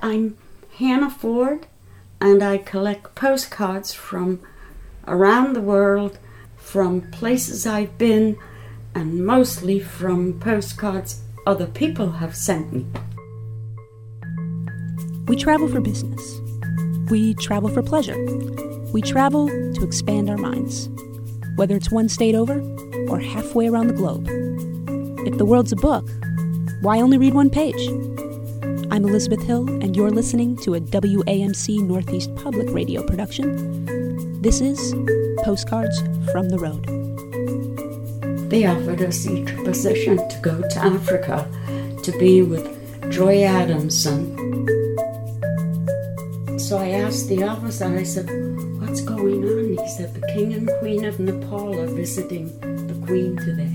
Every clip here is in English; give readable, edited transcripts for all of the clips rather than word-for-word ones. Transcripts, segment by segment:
I'm Hannah Ford, and I collect postcards from around the world, from places I've been, and mostly from postcards other people have sent me. We travel for business. We travel for pleasure. We travel to expand our minds, whether it's one state over or halfway around the globe. If the world's a book, why only read one page? I'm Elizabeth Hill, and you're listening to a WAMC Northeast Public Radio production. This is Postcards from the Road. They offered us each a position to go to Africa to be with Joy Adamson. So I asked the officer, I said, "What's going on?" He said, "The King and Queen of Nepal are visiting the Queen today."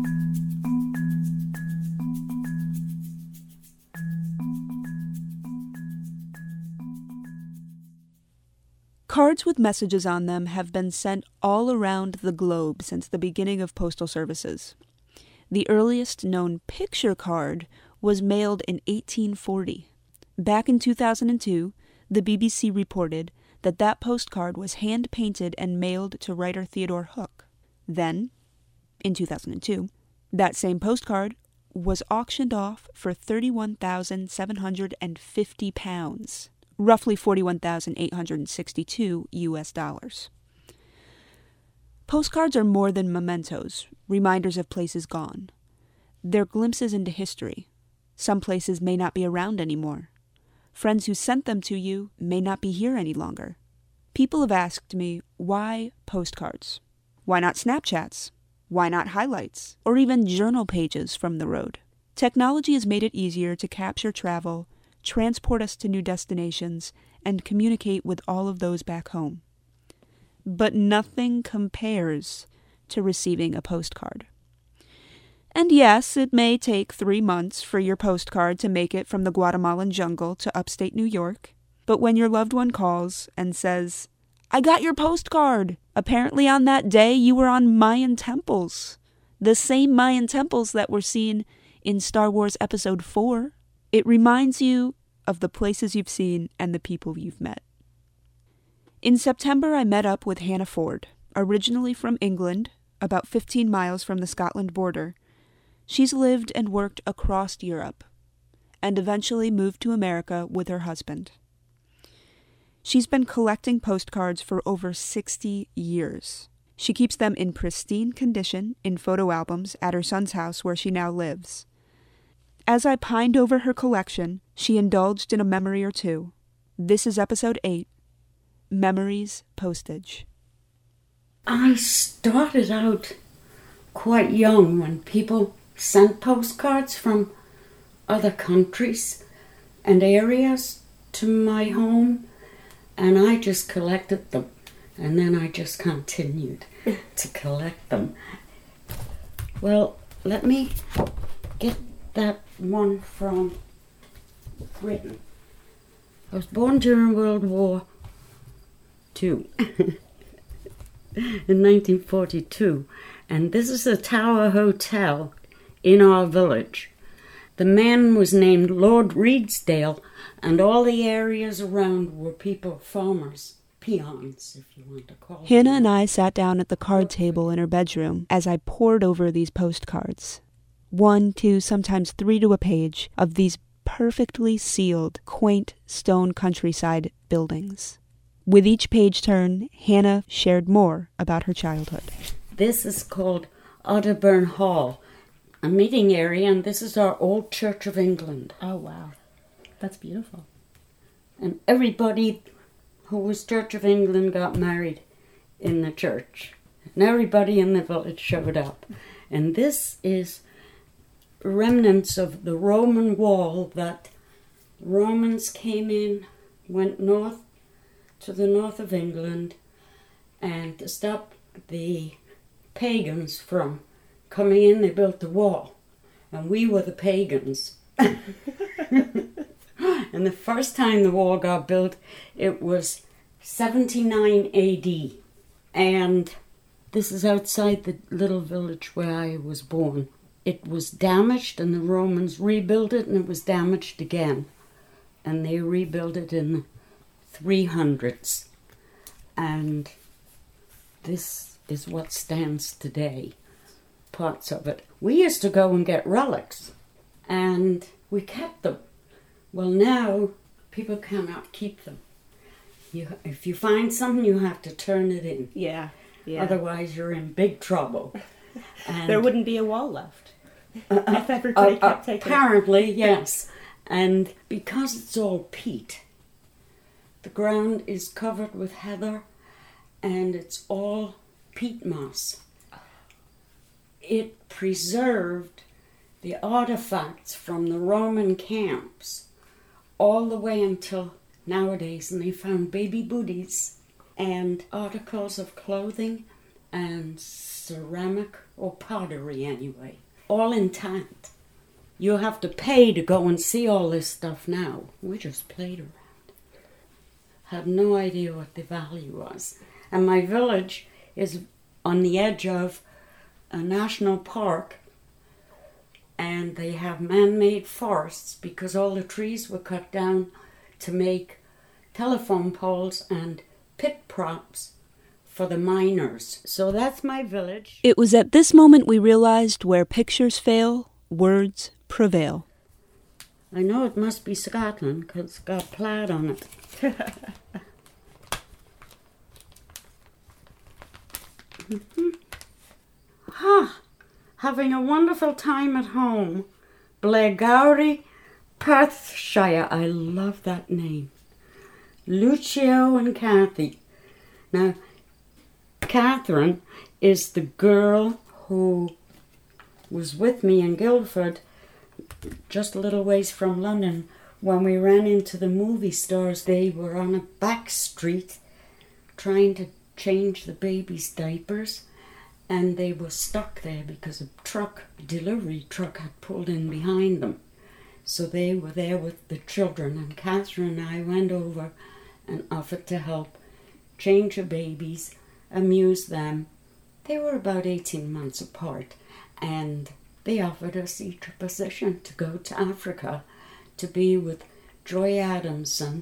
Cards with messages on them have been sent all around the globe since the beginning of postal services. The earliest known picture card was mailed in 1840. Back in 2002, the BBC reported that postcard was hand-painted and mailed to writer Theodore Hook. Then, in 2002, that same postcard was auctioned off for £31,750, roughly $41,862 US. Postcards are more than mementos, reminders of places gone. They're glimpses into history. Some places may not be around anymore. Friends who sent them to you may not be here any longer. People have asked me, why postcards? Why not Snapchats? Why not highlights? Or even journal pages from the road? Technology has made it easier to capture travel, transport us to new destinations, and communicate with all of those back home. But nothing compares to receiving a postcard. And yes, it may take 3 months for your postcard to make it from the Guatemalan jungle to upstate New York. But when your loved one calls and says, "I got your postcard. Apparently on that day you were on Mayan temples. The same Mayan temples that were seen in Star Wars Episode 4. It reminds you of the places you've seen and the people you've met." In September, I met up with Hannah Ford, originally from England, about 15 miles from the Scotland border. She's lived and worked across Europe, and eventually moved to America with her husband. She's been collecting postcards for over 60 years. She keeps them in pristine condition in photo albums at her son's house where she now lives. As I pined over her collection, she indulged in a memory or two. This is episode 8, Memories Postage. I started out quite young when people sent postcards from other countries and areas to my home, and I just collected them, and then I just continued to collect them. Well, let me get that one from Britain. I was born during World War II in 1942, and this is the Tower Hotel in our village. The man was named Lord Redesdale, and all the areas around were people, farmers, peons, if you want to call them. Hannah and I sat down at the card table in her bedroom as I pored over these postcards. 1, 2, sometimes 3 to a page of these perfectly sealed, quaint stone countryside buildings. With each page turn, Hannah shared more about her childhood. This is called Otterburn Hall, a meeting area, and this is our old Church of England. Oh, wow. That's beautiful. And everybody who was Church of England got married in the church. And everybody in the village showed up. And this is remnants of the Roman wall that Romans came in, went north to the north of England, and to stop the pagans from coming in, they built the wall. And we were the pagans. And the first time the wall got built, it was 79 AD. And this is outside the little village where I was born. It was damaged, and the Romans rebuilt it, and it was damaged again. and they rebuilt it in the 300s. And this is what stands today, parts of it. We used to go and get relics, and we kept them. Well, now people cannot keep them. If you find something, you have to turn it in. Yeah. Otherwise, you're in big trouble. And there wouldn't be a wall left if everybody kept taking it. Apparently, yes. And because it's all peat, the ground is covered with heather, and it's all peat moss. It preserved the artifacts from the Roman camps all the way until nowadays, and they found baby booties and articles of clothing and ceramic or pottery anyway, all intact. You have to pay to go and see all this stuff now. We just played around. Had no idea what the value was. And my village is on the edge of a national park, and they have man-made forests because all the trees were cut down to make telephone poles and pit props for the miners. So that's my village. It was at this moment we realized where pictures fail, words prevail. I know it must be Scotland because it's got plaid on it. Having a wonderful time at home. Blairgowrie, Perthshire. I love that name. Lucio and Kathy. Now, Catherine is the girl who was with me in Guildford, just a little ways from London. When we ran into the movie stores, they were on a back street trying to change the baby's diapers, and they were stuck there because a delivery truck had pulled in behind them. So they were there with the children, and Catherine and I went over and offered to help change the babies, amuse them. They were about 18 months apart, and they offered us each a position to go to Africa to be with Joy Adamson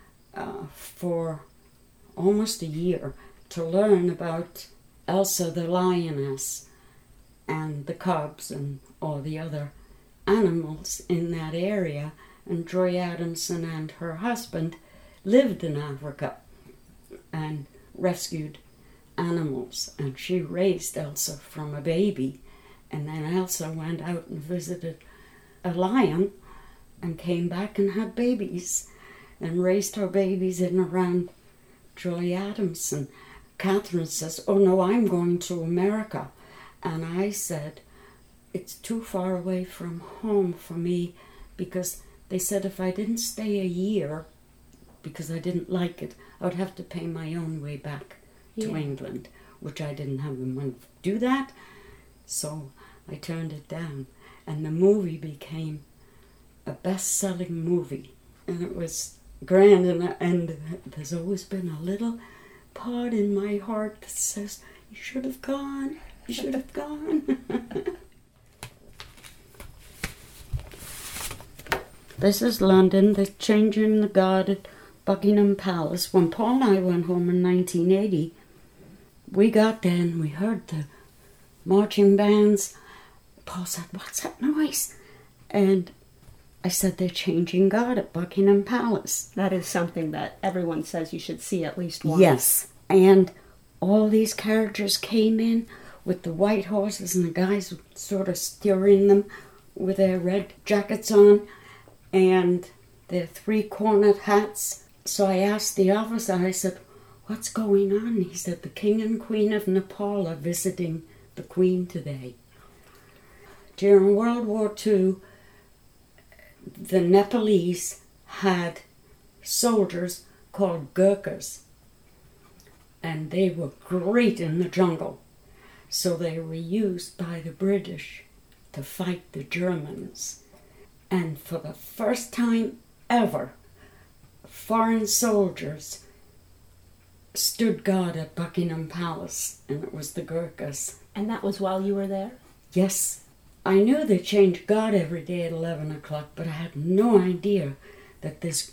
for almost a year to learn about Elsa the lioness and the cubs and all the other animals in that area. And Joy Adamson and her husband lived in Africa and rescued animals, and she raised Elsa from a baby, and then Elsa went out and visited a lion and came back and had babies and raised her babies in around Joy Adamson. Catherine says, "Oh no, I'm going to America." And I said, "It's too far away from home for me," because they said if I didn't stay a year, because I didn't like it, I would have to pay my own way back to England, which I didn't have the money to do that. So I turned it down. And the movie became a best-selling movie. And it was grand, and there's always been a little part in my heart that says, "You should have gone, you should have gone." This is London, the changing the guard at Buckingham Palace. When Paul and I went home in 1980, we got there and we heard the marching bands. Paul said, "What's that noise?" And I said, "They're changing guard at Buckingham Palace." That is something that everyone says you should see at least once. Yes, and all these carriages came in with the white horses, and the guys sort of steering them with their red jackets on and their three-cornered hats. So I asked the officer, I said, "What's going on?" He said, "The King and Queen of Nepal are visiting the Queen today." During World War II, the Nepalese had soldiers called Gurkhas, and they were great in the jungle. So they were used by the British to fight the Germans. And for the first time ever, foreign soldiers stood guard at Buckingham Palace, and it was the Gurkhas. And that was while you were there? Yes. I knew they changed guard every day at 11 o'clock, but I had no idea that this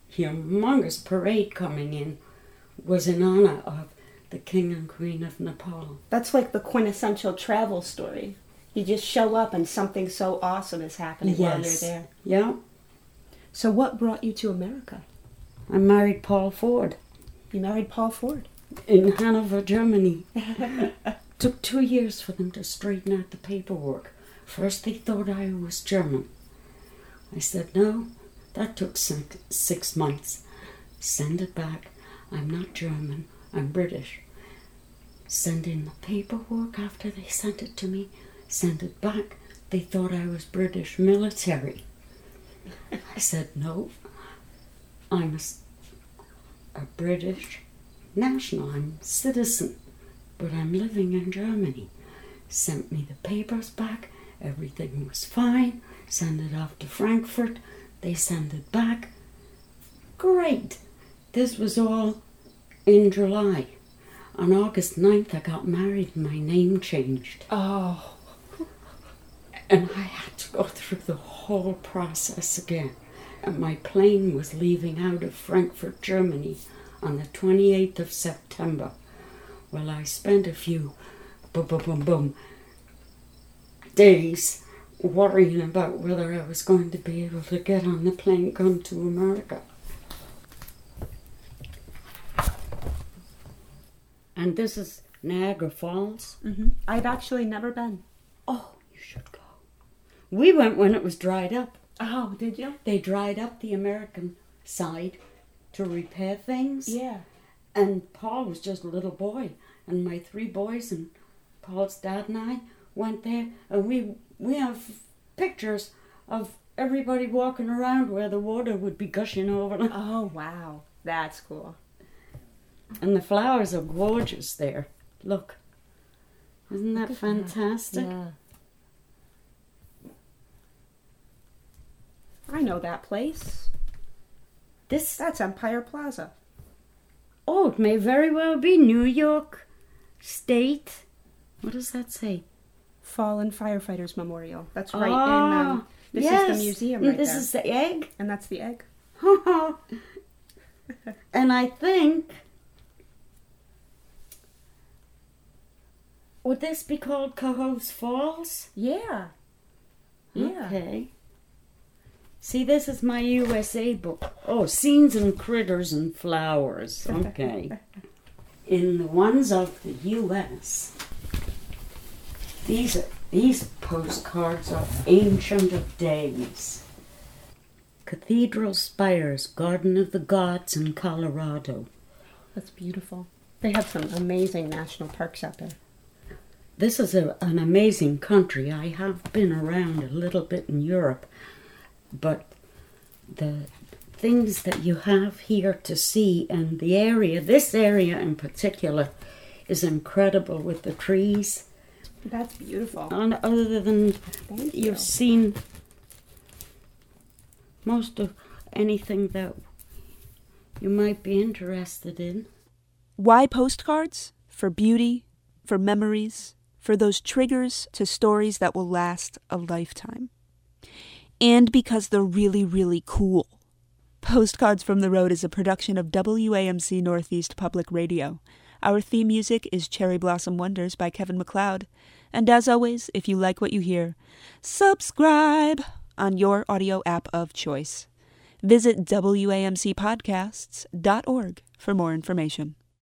humongous parade coming in was in honor of the King and Queen of Nepal. That's like the quintessential travel story. You just show up and something so awesome is happening while you're there. Yeah. So what brought you to America? I married Paul Ford You married Paul Ford. in Hanover, Germany. Took 2 years for them to straighten out the paperwork. First they thought I was German. I said, no, that took 6 months. Send it back. I'm not German, I'm British. Send in the paperwork after they sent it to me. Send it back. They thought I was British military. I said, no, I'm a British national. I'm a citizen, but I'm living in Germany. Sent me the papers back. Everything was fine. Send it off to Frankfurt. They send it back. Great. This was all in July. On August 9th, I got married and my name changed. Oh. And I had to go through the whole process again. And my plane was leaving out of Frankfurt, Germany on the 28th of September. Well, I spent a few days worrying about whether I was going to be able to get on the plane come to America. And this is Niagara Falls. Mm-hmm. I've actually never been. Oh, you should go. We went when it was dried up. Oh, did you? They dried up the American side to repair things. Yeah. And Paul was just a little boy. And my 3 boys and Paul's dad and I went there. And we have pictures of everybody walking around where the water would be gushing over them. Oh, wow. That's cool. And the flowers are gorgeous there. Look. Isn't that fantastic? Yeah. I know that place. That's Empire Plaza. Oh, it may very well be New York State. What does that say? Fallen Firefighters Memorial. That's right in... This is the museum right this there. This is the egg? And that's the egg. And I think... Would this be called Cohoes Falls? Yeah. Yeah. Okay. See, this is my USA book. Oh, Scenes and Critters and Flowers. Okay. In the ones of the US, these postcards are ancient of days. Cathedral Spires, Garden of the Gods in Colorado. That's beautiful. They have some amazing national parks out there. This is an amazing country. I have been around a little bit in Europe, but the things that you have here to see and the area, this area in particular, is incredible with the trees. That's beautiful. And other than you've seen most of anything that you might be interested in. Why postcards? For beauty, for memories, for those triggers to stories that will last a lifetime. And because they're really, really cool. Postcards from the Road is a production of WAMC Northeast Public Radio. Our theme music is Cherry Blossom Wonders by Kevin MacLeod. And as always, if you like what you hear, subscribe on your audio app of choice. Visit WAMCpodcasts.org for more information.